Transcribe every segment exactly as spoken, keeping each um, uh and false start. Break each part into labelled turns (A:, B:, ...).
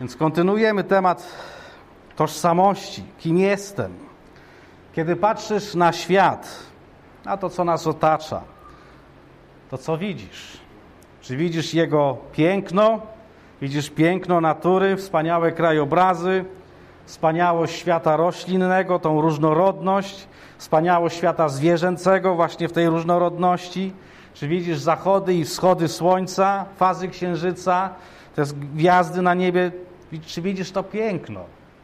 A: Więc kontynuujemy temat tożsamości. Kim jestem? Kiedy patrzysz na świat, na to, co nas otacza, to co widzisz? Czy widzisz jego piękno? Widzisz piękno natury, wspaniałe krajobrazy, wspaniałość świata roślinnego, tą różnorodność, wspaniałość świata zwierzęcego właśnie w tej różnorodności? Czy widzisz zachody i wschody słońca, fazy księżyca, te gwiazdy na niebie? Czy widzisz to piękno?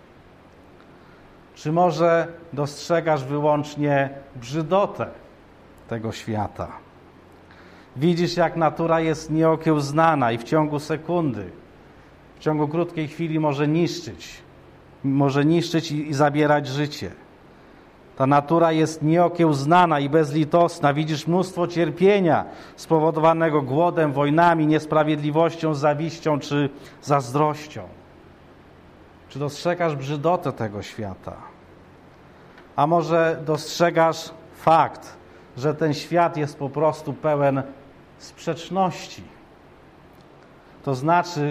A: Czy może dostrzegasz wyłącznie brzydotę tego świata? Widzisz, jak natura jest nieokiełznana i w ciągu sekundy, w ciągu krótkiej chwili może niszczyć, może niszczyć i, i zabierać życie. Ta natura jest nieokiełznana i bezlitosna. Widzisz mnóstwo cierpienia spowodowanego głodem, wojnami, niesprawiedliwością, zawiścią czy zazdrością. Czy dostrzegasz brzydotę tego świata? A może dostrzegasz fakt, że ten świat jest po prostu pełen sprzeczności? To znaczy,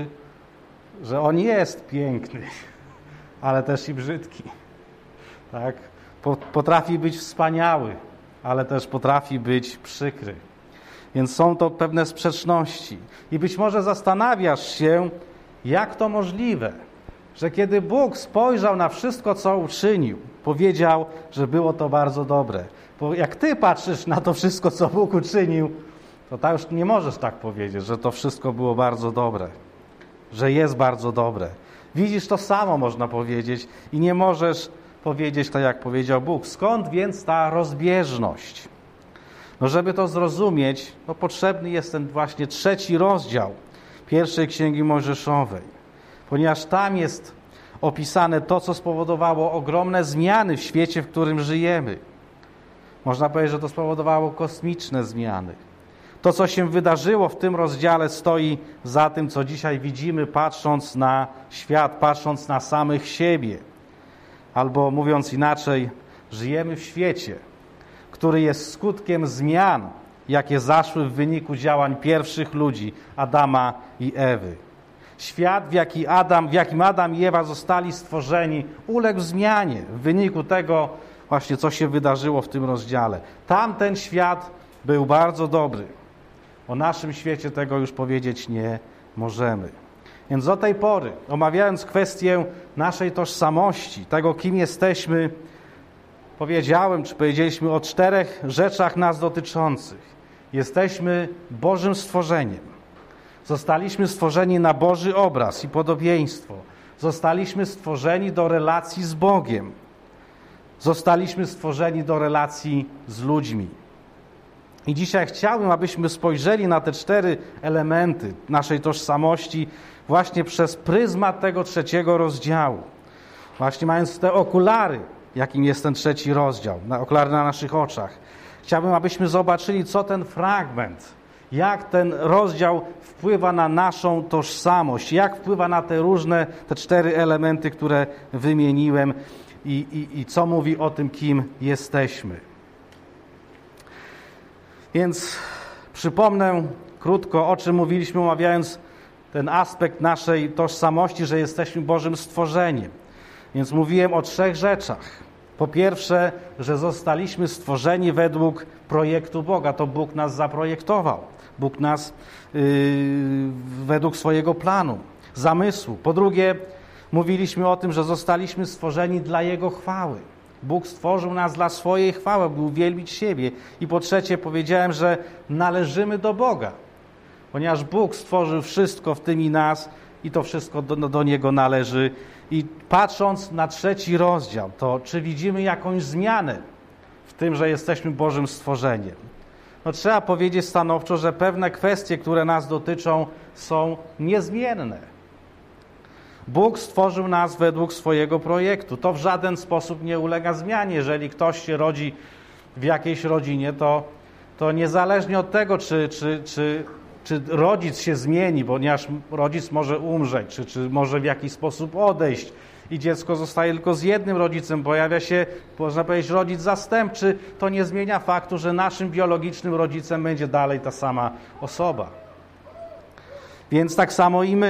A: że on jest piękny, ale też i brzydki. Tak? Potrafi być wspaniały, ale też potrafi być przykry. Więc są to pewne sprzeczności. I być może zastanawiasz się, jak to możliwe, że kiedy Bóg spojrzał na wszystko, co uczynił, powiedział, że było to bardzo dobre. Bo jak ty patrzysz na to wszystko, co Bóg uczynił, to tak już nie możesz tak powiedzieć, że to wszystko było bardzo dobre, że jest bardzo dobre. Widzisz to samo, można powiedzieć, i nie możesz powiedzieć tak, jak powiedział Bóg. Skąd więc ta rozbieżność? No, żeby to zrozumieć, no potrzebny jest ten właśnie trzeci rozdział pierwszej Księgi Mojżeszowej, ponieważ tam jest opisane to, co spowodowało ogromne zmiany w świecie, w którym żyjemy. Można powiedzieć, że to spowodowało kosmiczne zmiany. To, co się wydarzyło w tym rozdziale, stoi za tym, co dzisiaj widzimy, patrząc na świat, patrząc na samych siebie. Albo mówiąc inaczej, żyjemy w świecie, który jest skutkiem zmian, jakie zaszły w wyniku działań pierwszych ludzi, Adama i Ewy. Świat, w, jaki Adam, w jakim Adam i Ewa zostali stworzeni, uległ zmianie w wyniku tego właśnie, co się wydarzyło w tym rozdziale. Tamten świat był bardzo dobry. O naszym świecie tego już powiedzieć nie możemy. Więc do tej pory, omawiając kwestię naszej tożsamości, tego, kim jesteśmy, powiedziałem, czy powiedzieliśmy o czterech rzeczach nas dotyczących. Jesteśmy Bożym stworzeniem. Zostaliśmy stworzeni na Boży obraz i podobieństwo. Zostaliśmy stworzeni do relacji z Bogiem. Zostaliśmy stworzeni do relacji z ludźmi. I dzisiaj chciałbym, abyśmy spojrzeli na te cztery elementy naszej tożsamości właśnie przez pryzmat tego trzeciego rozdziału. Właśnie mając te okulary, jakim jest ten trzeci rozdział, okulary na naszych oczach. Chciałbym, abyśmy zobaczyli, co ten fragment, jak ten rozdział wpływa na naszą tożsamość, jak wpływa na te różne, te cztery elementy, które wymieniłem i, i, i co mówi o tym, kim jesteśmy. Więc przypomnę krótko, o czym mówiliśmy, omawiając ten aspekt naszej tożsamości, że jesteśmy Bożym stworzeniem. Więc mówiłem o trzech rzeczach. Po pierwsze, że zostaliśmy stworzeni według projektu Boga. To Bóg nas zaprojektował. Bóg nas yy, według swojego planu, zamysłu. Po drugie, mówiliśmy o tym, że zostaliśmy stworzeni dla Jego chwały. Bóg stworzył nas dla swojej chwały, by uwielbić siebie. I po trzecie powiedziałem, że należymy do Boga, ponieważ Bóg stworzył wszystko, w tym i nas, i to wszystko do, do Niego należy. I patrząc na trzeci rozdział, to czy widzimy jakąś zmianę w tym, że jesteśmy Bożym stworzeniem? No trzeba powiedzieć stanowczo, że pewne kwestie, które nas dotyczą, są niezmienne. Bóg stworzył nas według swojego projektu. To w żaden sposób nie ulega zmianie. Jeżeli ktoś się rodzi w jakiejś rodzinie, to, to niezależnie od tego, czy, czy, czy, czy rodzic się zmieni, ponieważ rodzic może umrzeć, czy, czy może w jakiś sposób odejść i dziecko zostaje tylko z jednym rodzicem, pojawia się, można powiedzieć, rodzic zastępczy, to nie zmienia faktu, że naszym biologicznym rodzicem będzie dalej ta sama osoba. Więc tak samo i my.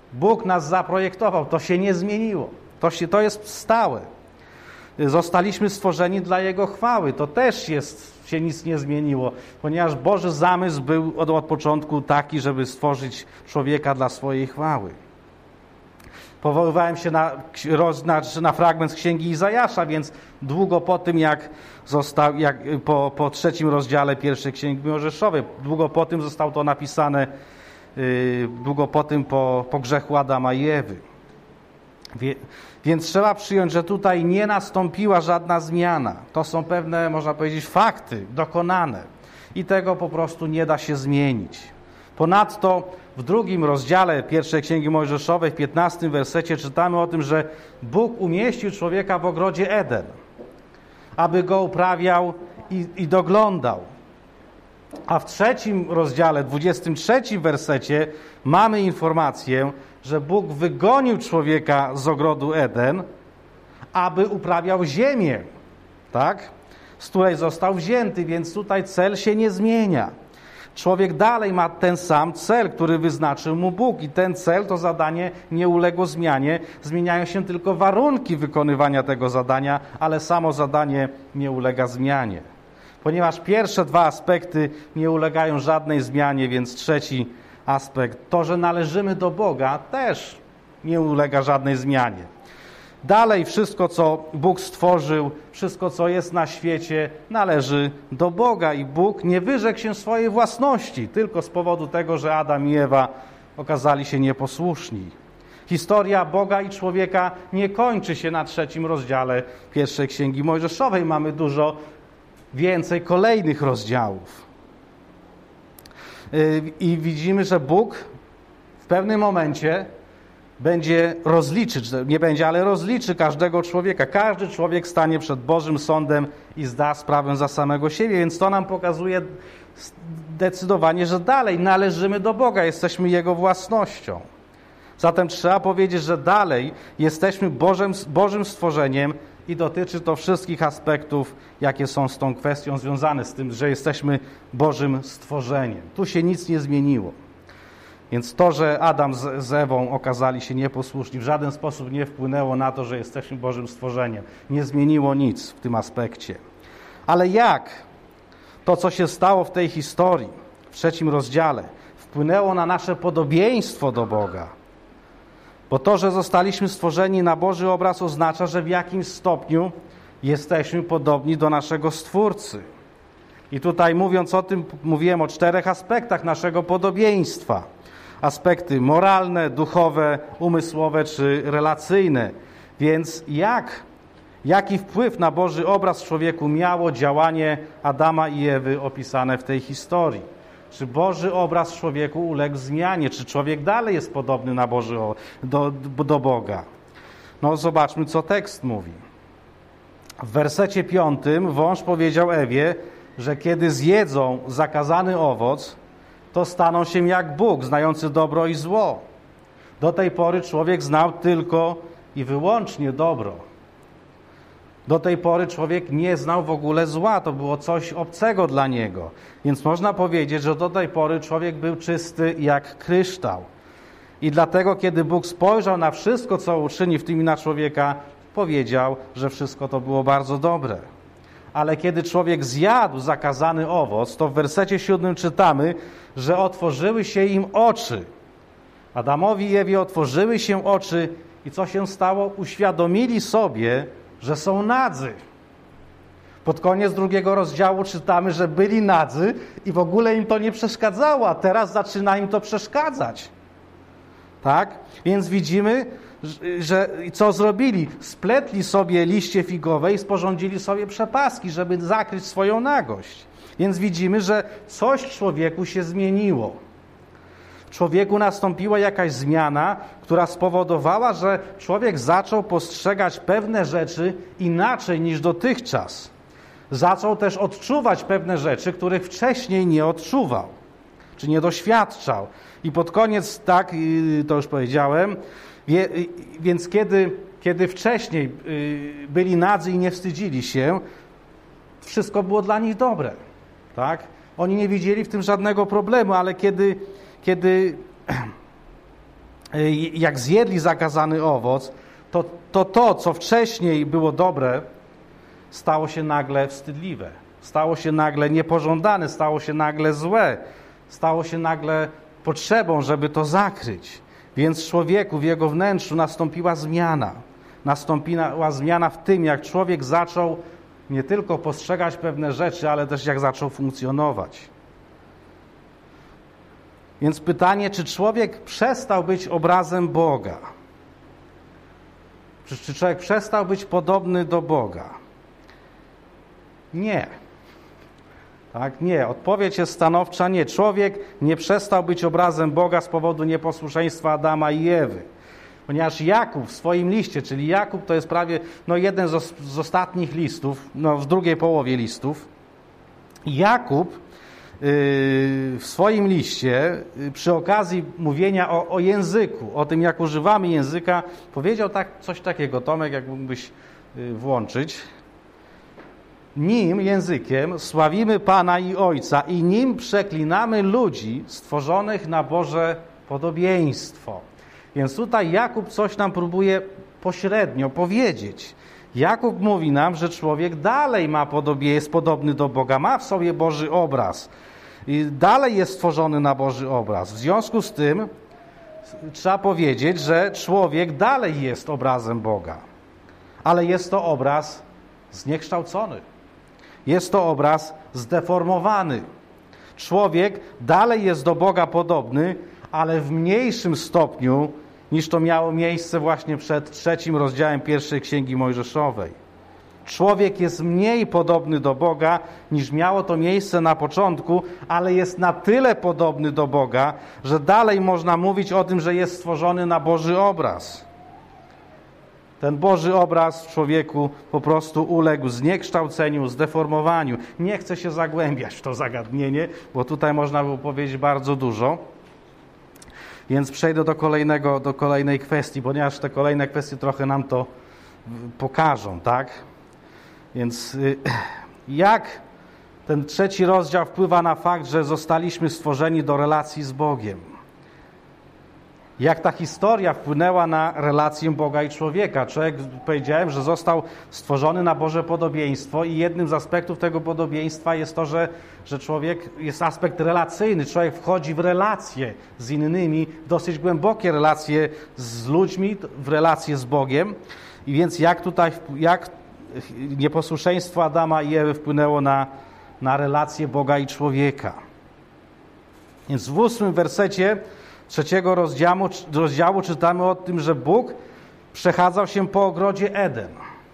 A: Bóg nas zaprojektował, to się nie zmieniło. To, się, to jest stałe. Zostaliśmy stworzeni dla Jego chwały. To też jest, się nic nie zmieniło, ponieważ Boży zamysł był od, od początku taki, żeby stworzyć człowieka dla swojej chwały. Powoływałem się na, na, na fragment z Księgi Izajasza, więc długo po tym, jak został, jak po, po trzecim rozdziale pierwszej Księgi Mojżeszowej, długo po tym zostało to napisane, yy, długo po tym, po, po grzechu Adama i Ewy. Wie, więc trzeba przyjąć, że tutaj nie nastąpiła żadna zmiana. To są pewne, można powiedzieć, fakty dokonane i tego po prostu nie da się zmienić. Ponadto w drugim rozdziale pierwszej Księgi Mojżeszowej, w piętnastym wersecie czytamy o tym, że Bóg umieścił człowieka w ogrodzie Eden, aby go uprawiał i, i doglądał. A w trzecim rozdziale, dwudziestym trzecim wersecie mamy informację, że Bóg wygonił człowieka z ogrodu Eden, aby uprawiał ziemię, tak? Z której został wzięty, więc tutaj cel się nie zmienia. Człowiek dalej ma ten sam cel, który wyznaczył mu Bóg i ten cel, to zadanie nie uległo zmianie. Zmieniają się tylko warunki wykonywania tego zadania, ale samo zadanie nie ulega zmianie. Ponieważ pierwsze dwa aspekty nie ulegają żadnej zmianie, więc trzeci aspekt, to, że należymy do Boga, też nie ulega żadnej zmianie. Dalej wszystko, co Bóg stworzył, wszystko, co jest na świecie, należy do Boga i Bóg nie wyrzekł się swojej własności tylko z powodu tego, że Adam i Ewa okazali się nieposłuszni. Historia Boga i człowieka nie kończy się na trzecim rozdziale pierwszej Księgi Mojżeszowej. Mamy dużo więcej kolejnych rozdziałów. I widzimy, że Bóg w pewnym momencie będzie rozliczyć, nie będzie, ale rozliczy każdego człowieka. Każdy człowiek stanie przed Bożym sądem i zda sprawę za samego siebie, więc to nam pokazuje zdecydowanie, że dalej należymy do Boga, jesteśmy Jego własnością. Zatem trzeba powiedzieć, że dalej jesteśmy Bożym, Bożym stworzeniem i dotyczy to wszystkich aspektów, jakie są z tą kwestią związane, z tym, że jesteśmy Bożym stworzeniem. Tu się nic nie zmieniło. Więc to, że Adam z, z Ewą okazali się nieposłuszni, w żaden sposób nie wpłynęło na to, że jesteśmy Bożym stworzeniem. Nie zmieniło nic w tym aspekcie. Ale jak to, co się stało w tej historii, w trzecim rozdziale, wpłynęło na nasze podobieństwo do Boga? Bo to, że zostaliśmy stworzeni na Boży obraz, oznacza, że w jakimś stopniu jesteśmy podobni do naszego Stwórcy. I tutaj mówiąc o tym, mówiłem o czterech aspektach naszego podobieństwa. Aspekty moralne, duchowe, umysłowe czy relacyjne. Więc jak, jaki wpływ na Boży obraz w człowieku miało działanie Adama i Ewy opisane w tej historii? Czy Boży obraz w człowieku uległ zmianie? Czy człowiek dalej jest podobny na Boży, do, do Boga? No zobaczmy, co tekst mówi. W wersecie piątym wąż powiedział Ewie, że kiedy zjedzą zakazany owoc, to staną się jak Bóg, znający dobro i zło. Do tej pory człowiek znał tylko i wyłącznie dobro. Do tej pory człowiek nie znał w ogóle zła, to było coś obcego dla niego. Więc można powiedzieć, że do tej pory człowiek był czysty jak kryształ. I dlatego, kiedy Bóg spojrzał na wszystko, co uczyni w tym i na człowieka, powiedział, że wszystko to było bardzo dobre. Ale kiedy człowiek zjadł zakazany owoc, to w wersecie siódmym czytamy, że otworzyły się im oczy. Adamowi i Ewie otworzyły się oczy i co się stało? Uświadomili sobie, że są nadzy. Pod koniec drugiego rozdziału czytamy, że byli nadzy i w ogóle im to nie przeszkadzało, a teraz zaczyna im to przeszkadzać. Tak? Więc widzimy, że co zrobili? Spletli sobie liście figowe i sporządzili sobie przepaski, żeby zakryć swoją nagość. Więc widzimy, że coś w człowieku się zmieniło. W człowieku nastąpiła jakaś zmiana, która spowodowała, że człowiek zaczął postrzegać pewne rzeczy inaczej niż dotychczas. Zaczął też odczuwać pewne rzeczy, których wcześniej nie odczuwał, czy nie doświadczał. I pod koniec, tak, to już powiedziałem, więc kiedy, kiedy wcześniej byli nadzy i nie wstydzili się, wszystko było dla nich dobre. Tak? Oni nie widzieli w tym żadnego problemu, ale kiedy, kiedy jak zjedli zakazany owoc, to to, to co wcześniej było dobre, stało się nagle wstydliwe, stało się nagle niepożądane, stało się nagle złe, stało się nagle potrzebą, żeby to zakryć. Więc w człowieku, w jego wnętrzu nastąpiła zmiana. Nastąpiła zmiana w tym, jak człowiek zaczął nie tylko postrzegać pewne rzeczy, ale też jak zaczął funkcjonować. Więc pytanie, czy człowiek przestał być obrazem Boga? Czy, czy człowiek przestał być podobny do Boga? Nie. Tak, nie. Odpowiedź jest stanowcza nie. Człowiek nie przestał być obrazem Boga z powodu nieposłuszeństwa Adama i Ewy. Ponieważ Jakub w swoim liście, czyli Jakub to jest prawie no, jeden z, z ostatnich listów, no, w drugiej połowie listów, Jakub yy, w swoim liście yy, przy okazji mówienia o, o języku, o tym jak używamy języka, powiedział tak, coś takiego, Tomek, jak mógłbyś yy, włączyć. Nim, językiem, sławimy Pana i Ojca i nim przeklinamy ludzi stworzonych na Boże podobieństwo. Więc tutaj Jakub coś nam próbuje pośrednio powiedzieć. Jakub mówi nam, że człowiek dalej ma podobie, jest podobny do Boga, ma w sobie Boży obraz. I dalej jest stworzony na Boży obraz. W związku z tym trzeba powiedzieć, że człowiek dalej jest obrazem Boga. Ale jest to obraz zniekształcony. Jest to obraz zdeformowany. Człowiek dalej jest do Boga podobny, ale w mniejszym stopniu niż to miało miejsce właśnie przed trzecim rozdziałem pierwszej Księgi Mojżeszowej. Człowiek jest mniej podobny do Boga niż miało to miejsce na początku, ale jest na tyle podobny do Boga, że dalej można mówić o tym, że jest stworzony na Boży obraz. Ten Boży obraz w człowieku po prostu uległ zniekształceniu, zdeformowaniu. Nie chcę się zagłębiać w to zagadnienie, bo tutaj można by powiedzieć bardzo dużo. Więc przejdę do kolejnego, do kolejnej kwestii, ponieważ te kolejne kwestie trochę nam to pokażą, tak? Więc jak ten trzeci rozdział wpływa na fakt, że zostaliśmy stworzeni do relacji z Bogiem? Jak ta historia wpłynęła na relację Boga i człowieka? Człowiek, powiedziałem, że został stworzony na Boże podobieństwo i jednym z aspektów tego podobieństwa jest to, że, że człowiek jest aspekt relacyjny. Człowiek wchodzi w relacje z innymi, dosyć głębokie relacje z ludźmi, w relacje z Bogiem. I więc jak tutaj, jak nieposłuszeństwo Adama i Ewy wpłynęło na, na relacje Boga i człowieka? Więc w ósmym wersecie trzeciego rozdziału, rozdziału czytamy o tym, że Bóg przechadzał się po ogrodzie Eden.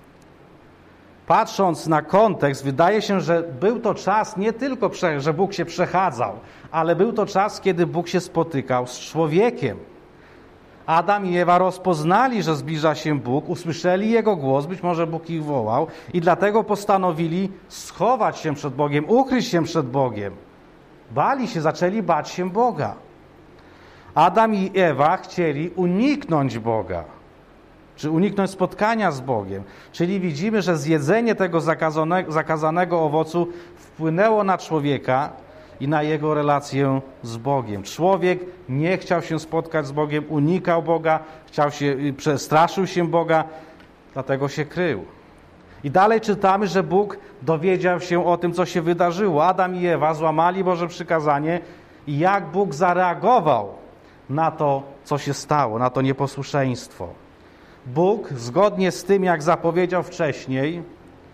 A: Patrząc na kontekst, wydaje się, że był to czas nie tylko, że Bóg się przechadzał, ale był to czas, kiedy Bóg się spotykał z człowiekiem. Adam i Ewa rozpoznali, że zbliża się Bóg, usłyszeli Jego głos, być może Bóg ich wołał i dlatego postanowili schować się przed Bogiem, ukryć się przed Bogiem. Bali się, zaczęli bać się Boga. Adam i Ewa chcieli uniknąć Boga, czy uniknąć spotkania z Bogiem. Czyli widzimy, że zjedzenie tego zakazanego, zakazanego owocu wpłynęło na człowieka i na jego relację z Bogiem. Człowiek nie chciał się spotkać z Bogiem, unikał Boga, chciał się, przestraszył się Boga, dlatego się krył. I dalej czytamy, że Bóg dowiedział się o tym, co się wydarzyło. Adam i Ewa złamali Boże przykazanie i jak Bóg zareagował na to, co się stało, na to nieposłuszeństwo. Bóg, zgodnie z tym, jak zapowiedział wcześniej,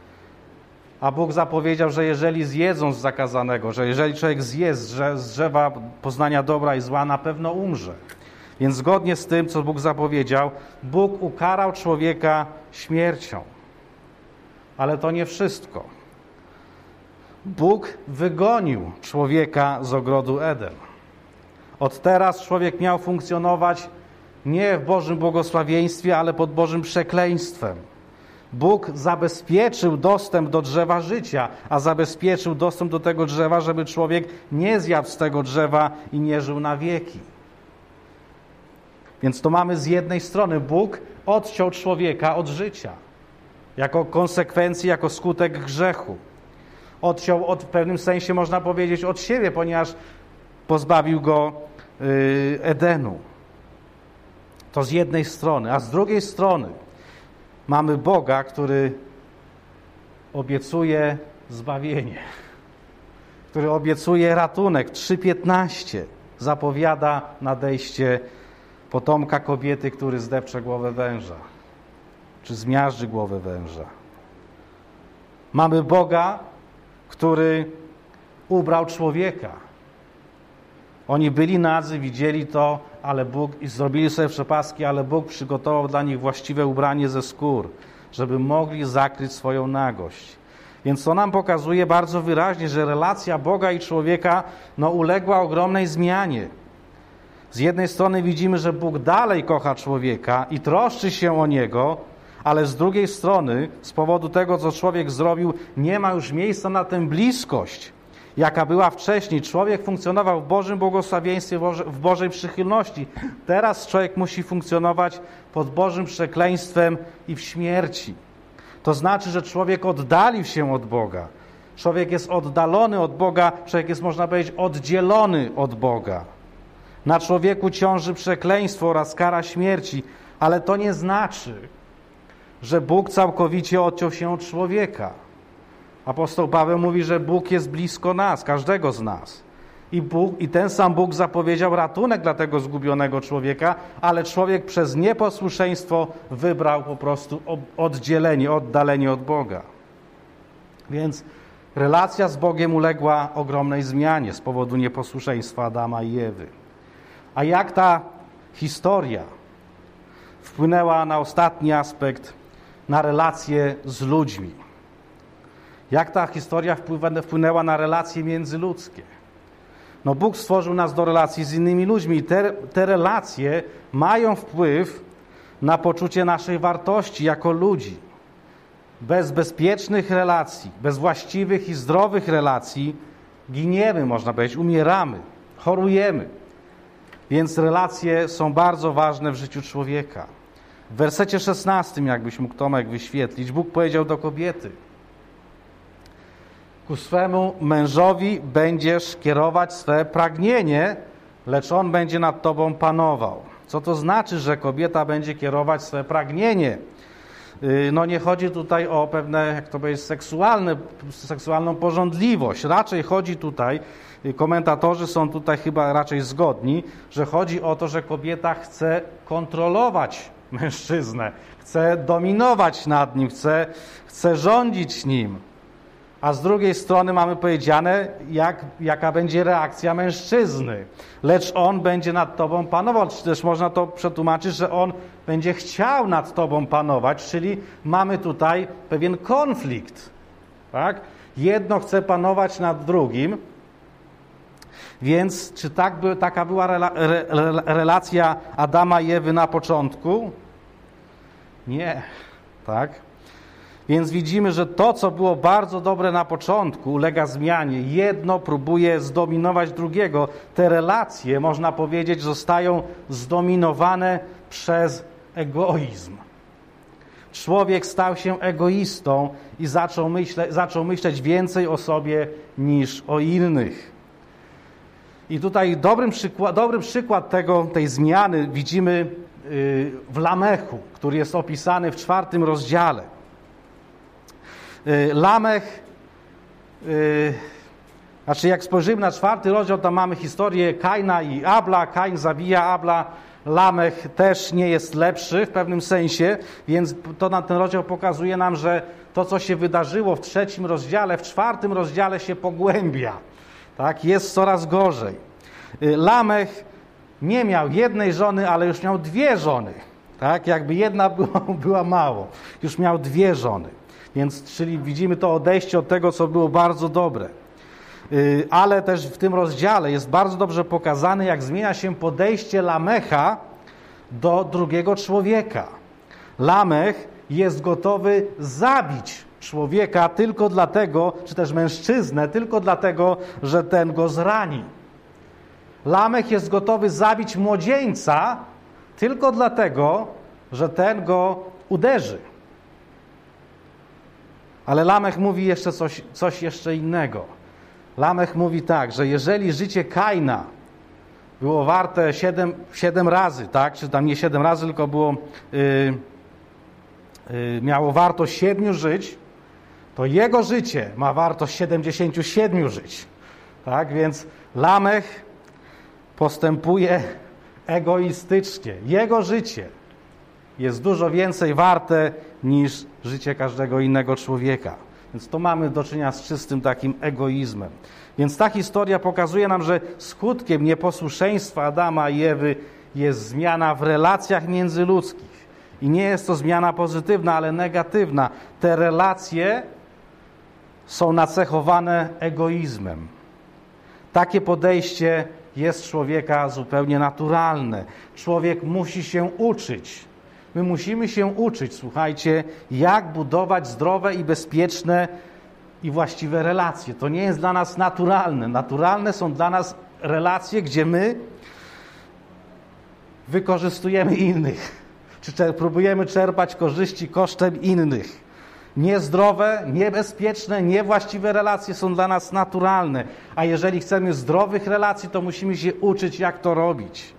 A: a Bóg zapowiedział, że jeżeli zjedzą z zakazanego, że jeżeli człowiek zje z drzewa poznania dobra i zła, na pewno umrze. Więc zgodnie z tym, co Bóg zapowiedział, Bóg ukarał człowieka śmiercią. Ale to nie wszystko. Bóg wygonił człowieka z ogrodu Eden. Od teraz człowiek miał funkcjonować nie w Bożym błogosławieństwie, ale pod Bożym przekleństwem. Bóg zabezpieczył dostęp do drzewa życia, a zabezpieczył dostęp do tego drzewa, żeby człowiek nie zjadł z tego drzewa i nie żył na wieki. Więc to mamy z jednej strony, Bóg odciął człowieka od życia, jako konsekwencję, jako skutek grzechu. Odciął od, w pewnym sensie, można powiedzieć, od siebie, ponieważ pozbawił go yy, Edenu. To z jednej strony, a z drugiej strony mamy Boga, który obiecuje zbawienie, który obiecuje ratunek. trzy piętnaście zapowiada nadejście potomka kobiety, który zdepcze głowę węża, czy zmiażdży głowę węża. Mamy Boga, który ubrał człowieka. Oni byli nadzy, widzieli to, ale Bóg i zrobili sobie przepaski, ale Bóg przygotował dla nich właściwe ubranie ze skór, żeby mogli zakryć swoją nagość. Więc to nam pokazuje bardzo wyraźnie, że relacja Boga i człowieka no, uległa ogromnej zmianie. Z jednej strony widzimy, że Bóg dalej kocha człowieka i troszczy się o niego, ale z drugiej strony, z powodu tego, co człowiek zrobił, nie ma już miejsca na tę bliskość, jaka była wcześniej. Człowiek funkcjonował w Bożym błogosławieństwie, w Bożej przychylności. Teraz człowiek musi funkcjonować pod Bożym przekleństwem i w śmierci. To znaczy, że człowiek oddalił się od Boga. Człowiek jest oddalony od Boga, człowiek jest, można powiedzieć, oddzielony od Boga. Na człowieku ciąży przekleństwo oraz kara śmierci, ale to nie znaczy, że Bóg całkowicie odciął się od człowieka. Apostoł Paweł mówi, że Bóg jest blisko nas, każdego z nas. I, Bóg, I ten sam Bóg zapowiedział ratunek dla tego zgubionego człowieka, ale człowiek przez nieposłuszeństwo wybrał po prostu oddzielenie, oddalenie od Boga. Więc relacja z Bogiem uległa ogromnej zmianie z powodu nieposłuszeństwa Adama i Ewy. A jak ta historia wpłynęła na ostatni aspekt, na relacje z ludźmi? Jak ta historia wpłynęła na relacje międzyludzkie? No Bóg stworzył nas do relacji z innymi ludźmi i te, te relacje mają wpływ na poczucie naszej wartości jako ludzi. Bez bezpiecznych relacji, bez właściwych i zdrowych relacji giniemy, można powiedzieć, umieramy, chorujemy. Więc relacje są bardzo ważne w życiu człowieka. W wersecie szesnastym, jakbyś mógł Tomek wyświetlić, Bóg powiedział do kobiety: ku swemu mężowi będziesz kierować swe pragnienie, lecz on będzie nad tobą panował. Co to znaczy, że kobieta będzie kierować swe pragnienie? No nie chodzi tutaj o pewne, jak to powiedzieć, seksualne, seksualną pożądliwość. Raczej chodzi tutaj, komentatorzy są tutaj chyba raczej zgodni, że chodzi o to, że kobieta chce kontrolować mężczyznę, chce dominować nad nim, chce, chce rządzić nim. A z drugiej strony mamy powiedziane, jak, jaka będzie reakcja mężczyzny. Lecz on będzie nad tobą panował. Czy też można to przetłumaczyć, że on będzie chciał nad tobą panować, czyli mamy tutaj pewien konflikt. Tak? Jedno chce panować nad drugim. Więc czy tak by, taka była rela, re, relacja Adama i Ewy na początku? Nie. Tak? Więc widzimy, że to, co było bardzo dobre na początku, ulega zmianie. Jedno próbuje zdominować drugiego. Te relacje, można powiedzieć, zostają zdominowane przez egoizm. Człowiek stał się egoistą i zaczął, myśle, zaczął myśleć więcej o sobie niż o innych. I tutaj dobrym przykład, dobry przykład tego, tej zmiany widzimy w Lamechu, który jest opisany w czwartym rozdziale. Lamech, yy, znaczy jak spojrzymy na czwarty rozdział, tam mamy historię Kaina i Abla. Kain zabija Abla, Lamech też nie jest lepszy w pewnym sensie, więc to na ten rozdział pokazuje nam, że to, co się wydarzyło w trzecim rozdziale, w czwartym rozdziale się pogłębia. Tak? Jest coraz gorzej. Lamech nie miał jednej żony, ale już miał dwie żony. Tak? Jakby jedna była, była mało. Już miał dwie żony. Więc, czyli widzimy to odejście od tego, co było bardzo dobre. Yy, ale też w tym rozdziale jest bardzo dobrze pokazane, jak zmienia się podejście Lamecha do drugiego człowieka. Lamech jest gotowy zabić człowieka tylko dlatego, czy też mężczyznę, tylko dlatego, że ten go zrani. Lamech jest gotowy zabić młodzieńca tylko dlatego, że ten go uderzy. Ale Lamech mówi jeszcze coś, coś jeszcze innego. Lamech mówi tak, że jeżeli życie Kaina było warte siedem, siedem razy, tak? Czy tam nie siedem razy, tylko było, yy, yy, miało wartość siedmiu żyć, to jego życie ma wartość siedemdziesięciu siedmiu żyć. Tak? Więc Lamech postępuje egoistycznie. Jego życie jest dużo więcej warte niż życie każdego innego człowieka. Więc to mamy do czynienia z czystym takim egoizmem. Więc ta historia pokazuje nam, że skutkiem nieposłuszeństwa Adama i Ewy jest zmiana w relacjach międzyludzkich. I nie jest to zmiana pozytywna, ale negatywna. Te relacje są nacechowane egoizmem. Takie podejście jest człowieka zupełnie naturalne. Człowiek musi się uczyć. My musimy się uczyć, słuchajcie, jak budować zdrowe i bezpieczne i właściwe relacje. To nie jest dla nas naturalne. Naturalne są dla nas relacje, gdzie my wykorzystujemy innych, czy próbujemy czerpać korzyści kosztem innych. Niezdrowe, niebezpieczne, niewłaściwe relacje są dla nas naturalne. A jeżeli chcemy zdrowych relacji, to musimy się uczyć, jak to robić.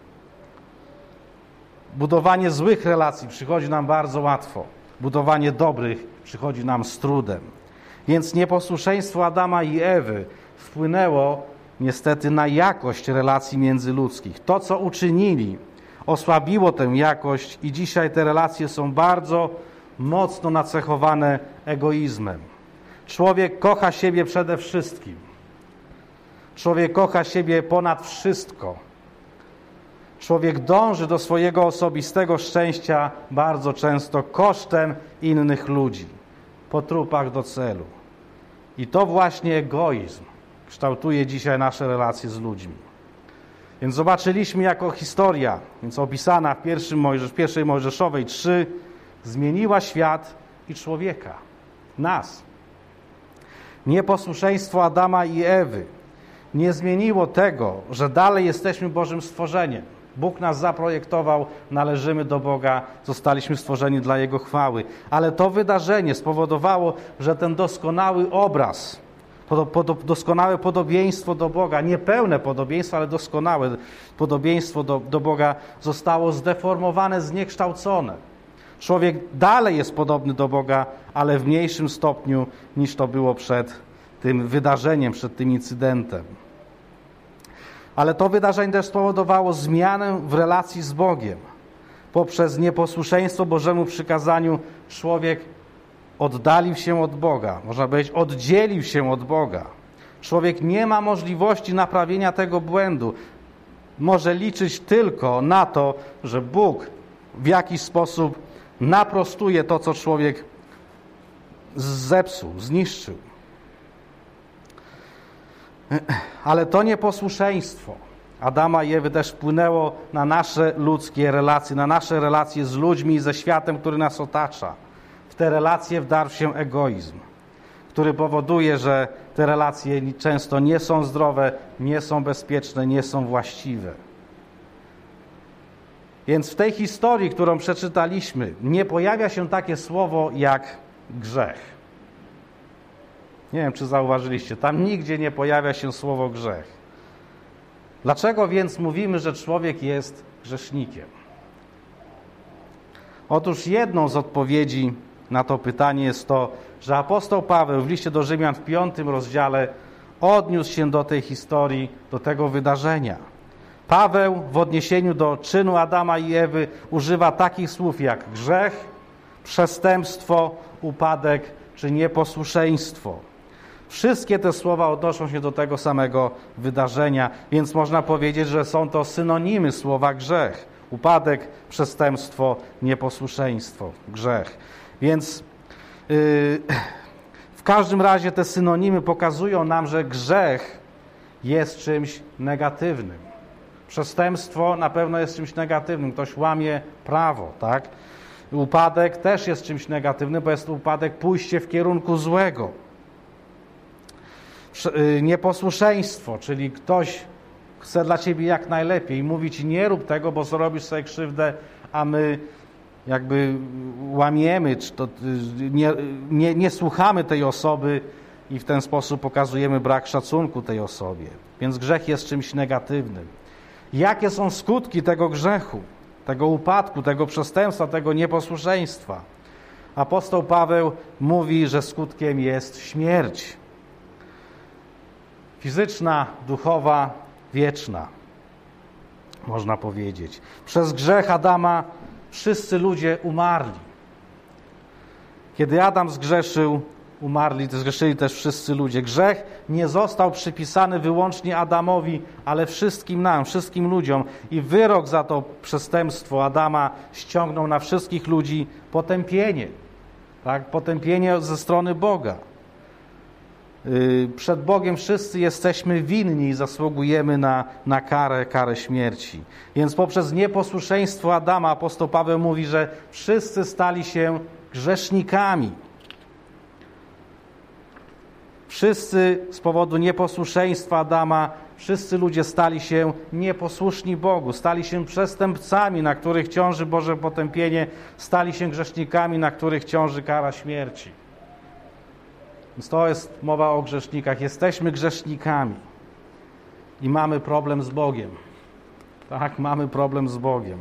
A: Budowanie złych relacji przychodzi nam bardzo łatwo. Budowanie dobrych przychodzi nam z trudem. Więc nieposłuszeństwo Adama i Ewy wpłynęło niestety na jakość relacji międzyludzkich. To, co uczynili, osłabiło tę jakość i dzisiaj te relacje są bardzo mocno nacechowane egoizmem. Człowiek kocha siebie przede wszystkim. Człowiek kocha siebie ponad wszystko. Człowiek dąży do swojego osobistego szczęścia bardzo często kosztem innych ludzi, po trupach do celu. I to właśnie egoizm kształtuje dzisiaj nasze relacje z ludźmi. Więc zobaczyliśmy, jako historia, więc opisana w, pierwszym Mojżesz, w pierwszej Mojżeszowej trzy, zmieniła świat i człowieka, nas. Nieposłuszeństwo Adama i Ewy nie zmieniło tego, że dalej jesteśmy Bożym stworzeniem. Bóg nas zaprojektował, należymy do Boga, zostaliśmy stworzeni dla Jego chwały. Ale to wydarzenie spowodowało, że ten doskonały obraz, doskonałe podobieństwo do Boga, niepełne podobieństwo, ale doskonałe podobieństwo do, do Boga zostało zdeformowane, zniekształcone. Człowiek dalej jest podobny do Boga, ale w mniejszym stopniu niż to było przed tym wydarzeniem, przed tym incydentem. Ale to wydarzenie też spowodowało zmianę w relacji z Bogiem. Poprzez nieposłuszeństwo Bożemu przykazaniu człowiek oddalił się od Boga, można powiedzieć, oddzielił się od Boga. Człowiek nie ma możliwości naprawienia tego błędu. Może liczyć tylko na to, że Bóg w jakiś sposób naprostuje to, co człowiek zepsuł, zniszczył. Ale to nieposłuszeństwo Adama i Ewy też wpłynęło na nasze ludzkie relacje, na nasze relacje z ludźmi i ze światem, który nas otacza. W te relacje wdarł się egoizm, który powoduje, że te relacje często nie są zdrowe, nie są bezpieczne, nie są właściwe. Więc w tej historii, którą przeczytaliśmy, nie pojawia się takie słowo jak grzech. Nie wiem, czy zauważyliście, tam nigdzie nie pojawia się słowo grzech. Dlaczego więc mówimy, że człowiek jest grzesznikiem? Otóż jedną z odpowiedzi na to pytanie jest to, że apostoł Paweł w liście do Rzymian w piątym rozdziale odniósł się do tej historii, do tego wydarzenia. Paweł w odniesieniu do czynu Adama i Ewy używa takich słów jak grzech, przestępstwo, upadek czy nieposłuszeństwo. Wszystkie te słowa odnoszą się do tego samego wydarzenia, więc można powiedzieć, że są to synonimy słowa grzech. Upadek, przestępstwo, nieposłuszeństwo, grzech. Więc yy, w każdym razie te synonimy pokazują nam, że grzech jest czymś negatywnym. Przestępstwo na pewno jest czymś negatywnym. Ktoś łamie prawo, tak? Upadek też jest czymś negatywnym, bo jest to upadek pójście w kierunku złego. Nieposłuszeństwo, czyli ktoś chce dla ciebie jak najlepiej i mówi ci, nie rób tego, bo zrobisz sobie krzywdę, a my jakby łamiemy, czy to, nie, nie, nie słuchamy tej osoby i w ten sposób pokazujemy brak szacunku tej osobie. Więc grzech jest czymś negatywnym. Jakie są skutki tego grzechu, tego upadku, tego przestępstwa, tego nieposłuszeństwa? Apostoł Paweł mówi, że skutkiem jest śmierć. Fizyczna, duchowa, wieczna, można powiedzieć. Przez grzech Adama wszyscy ludzie umarli. Kiedy Adam zgrzeszył, umarli, zgrzeszyli też wszyscy ludzie. Grzech nie został przypisany wyłącznie Adamowi, ale wszystkim nam, wszystkim ludziom. I wyrok za to przestępstwo Adama ściągnął na wszystkich ludzi potępienie. Tak? Potępienie ze strony Boga. Yy, przed Bogiem wszyscy jesteśmy winni i zasługujemy na, na karę, karę śmierci. Więc poprzez nieposłuszeństwo Adama apostoł Paweł mówi, że wszyscy stali się grzesznikami. Wszyscy z powodu nieposłuszeństwa Adama, wszyscy ludzie stali się nieposłuszni Bogu, stali się przestępcami, na których ciąży Boże potępienie, stali się grzesznikami, na których ciąży kara śmierci. Więc to jest mowa o grzesznikach. Jesteśmy grzesznikami i mamy problem z Bogiem. Tak, mamy problem z Bogiem.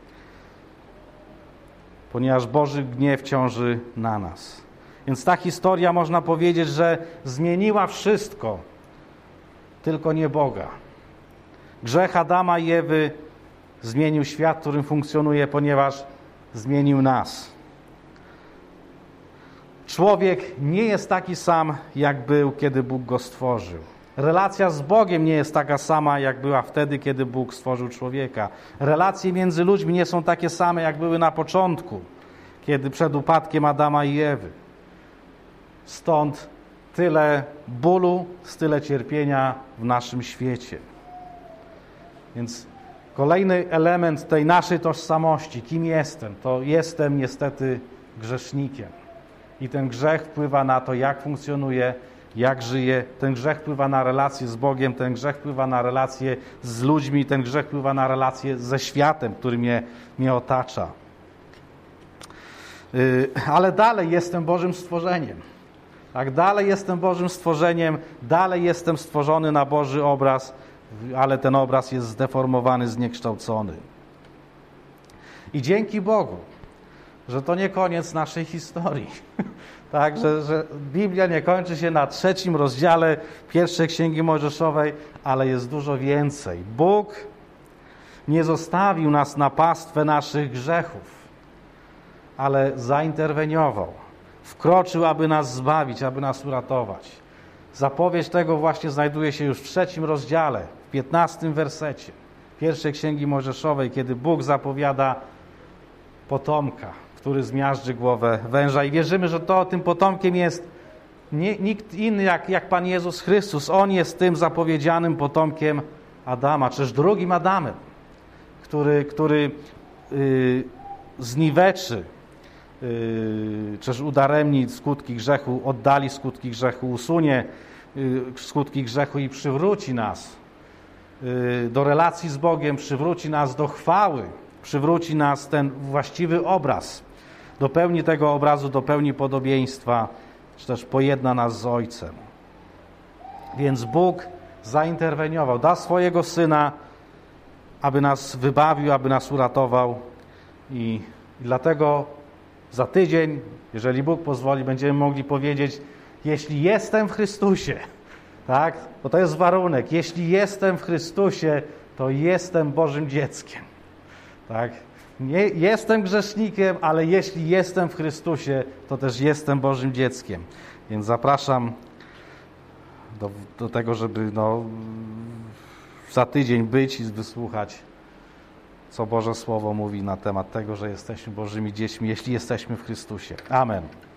A: Ponieważ Boży gniew ciąży na nas. Więc ta historia, można powiedzieć, że zmieniła wszystko, tylko nie Boga. Grzech Adama i Ewy zmienił świat, w którym funkcjonuje, ponieważ zmienił nas. Człowiek nie jest taki sam, jak był, kiedy Bóg go stworzył. Relacja z Bogiem nie jest taka sama, jak była wtedy, kiedy Bóg stworzył człowieka. Relacje między ludźmi nie są takie same, jak były na początku, kiedy przed upadkiem Adama i Ewy. Stąd tyle bólu, tyle cierpienia w naszym świecie. Więc kolejny element tej naszej tożsamości, kim jestem, to jestem niestety grzesznikiem. I ten grzech wpływa na to, jak funkcjonuję, jak żyję. Ten grzech wpływa na relacje z Bogiem, ten grzech wpływa na relacje z ludźmi, ten grzech wpływa na relacje ze światem, który mnie, mnie otacza. Yy, ale dalej jestem Bożym stworzeniem. Tak, dalej jestem Bożym stworzeniem, dalej jestem stworzony na Boży obraz, ale ten obraz jest zdeformowany, zniekształcony. I dzięki Bogu, że to nie koniec naszej historii. Tak, że, że Biblia nie kończy się na trzecim rozdziale pierwszej Księgi Mojżeszowej, ale jest dużo więcej. Bóg nie zostawił nas na pastwę naszych grzechów, ale zainterweniował. Wkroczył, aby nas zbawić, aby nas uratować. Zapowiedź tego właśnie znajduje się już w trzecim rozdziale, w piętnastym wersecie pierwszej Księgi Mojżeszowej, kiedy Bóg zapowiada potomka, który zmiażdży głowę węża. I wierzymy, że to tym potomkiem jest nie, nikt inny jak, jak Pan Jezus Chrystus. On jest tym zapowiedzianym potomkiem Adama, czyż drugim Adamem, który, który yy, zniweczy, yy, czyż udaremni skutki grzechu, oddali skutki grzechu, usunie yy, skutki grzechu i przywróci nas yy, do relacji z Bogiem, przywróci nas do chwały, przywróci nas ten właściwy obraz, dopełni tego obrazu, dopełni podobieństwa, czy też pojedna nas z Ojcem. Więc Bóg zainterweniował, da swojego Syna, aby nas wybawił, aby nas uratował i, i dlatego za tydzień, jeżeli Bóg pozwoli, będziemy mogli powiedzieć, jeśli jestem w Chrystusie, tak, bo to jest warunek, jeśli jestem w Chrystusie, to jestem Bożym dzieckiem. Tak? Nie, jestem grzesznikiem, ale jeśli jestem w Chrystusie, to też jestem Bożym dzieckiem. Więc zapraszam do, do tego, żeby no, za tydzień być i wysłuchać, co Boże Słowo mówi na temat tego, że jesteśmy Bożymi dziećmi, jeśli jesteśmy w Chrystusie. Amen.